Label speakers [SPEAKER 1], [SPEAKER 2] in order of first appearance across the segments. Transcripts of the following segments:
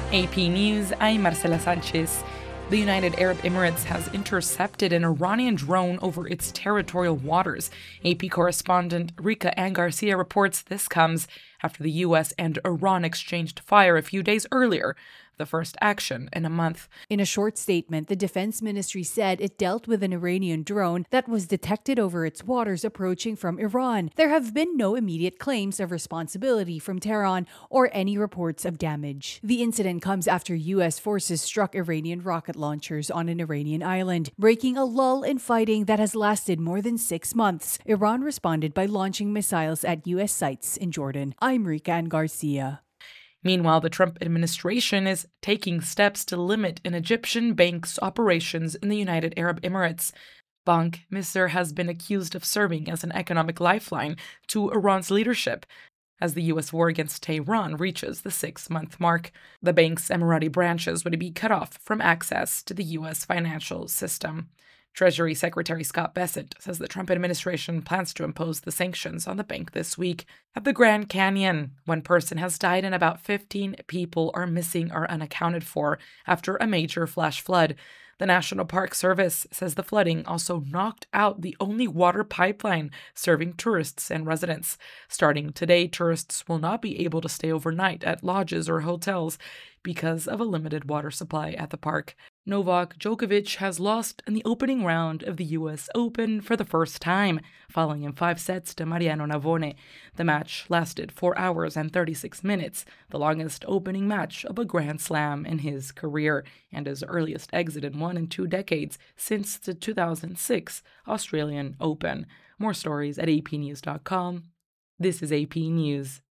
[SPEAKER 1] AP News, I'm Marcela Sanchez. The United Arab Emirates has intercepted an Iranian drone over its territorial waters. AP correspondent Rika Ann Garcia reports this comes after the U.S. and Iran exchanged fire a few days earlier, the first action in a month.
[SPEAKER 2] In a short statement, the Defense Ministry said it dealt with an Iranian drone that was detected over its waters approaching from Iran. There have been no immediate claims of responsibility from Tehran or any reports of damage. The incident comes after U.S. forces struck Iranian rocket launchers on an Iranian island, breaking a lull in fighting that has lasted more than 6 months. Iran responded by launching missiles at U.S. sites in Jordan. I'm Rika Ann Garcia.
[SPEAKER 1] Meanwhile, the Trump administration is taking steps to limit an Egyptian bank's operations in the United Arab Emirates. Bank Misr has been accused of serving as an economic lifeline to Iran's leadership as the U.S. war against Tehran reaches the 6-month mark. The bank's Emirati branches would be cut off from access to the U.S. financial system. Treasury Secretary Scott Bessent says the Trump administration plans to impose the sanctions on the bank this week. At the Grand Canyon, one person has died and about 15 people are missing or unaccounted for after a major flash flood. The National Park Service says the flooding also knocked out the only water pipeline serving tourists and residents. Starting today, tourists will not be able to stay overnight at lodges or hotels because of a limited water supply at the park. Novak Djokovic has lost in the opening round of the U.S. Open for the first time, falling in 5 sets to Mariano Navone. The match lasted 4 hours and 36 minutes, the longest opening match of a Grand Slam in his career, and his earliest exit in 1 and 2 decades since the 2006 Australian Open. More stories at apnews.com. This is AP News.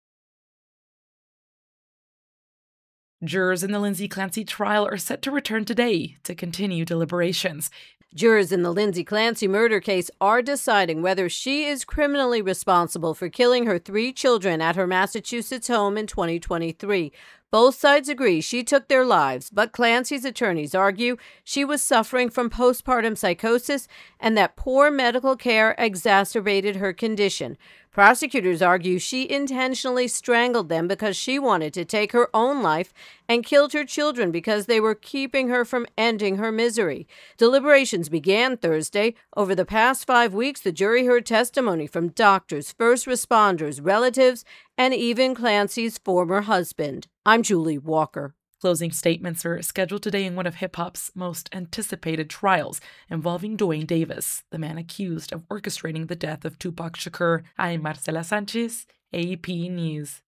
[SPEAKER 1] Jurors in the Lindsay Clancy trial are set to return today to continue deliberations.
[SPEAKER 3] Jurors in the Lindsay Clancy murder case are deciding whether she is criminally responsible for killing her 3 children at her Massachusetts home in 2023. Both sides agree she took their lives, but Clancy's attorneys argue she was suffering from postpartum psychosis and that poor medical care exacerbated her condition. Prosecutors argue she intentionally strangled them because she wanted to take her own life and killed her children because they were keeping her from ending her misery. Deliberations began Thursday. Over the past 5 weeks, the jury heard testimony from doctors, first responders, relatives, and even Clancy's former husband. I'm Julie Walker.
[SPEAKER 1] Closing statements are scheduled today in one of hip-hop's most anticipated trials involving Duane Davis, the man accused of orchestrating the death of Tupac Shakur. I'm Marcela Sanchez, AP News.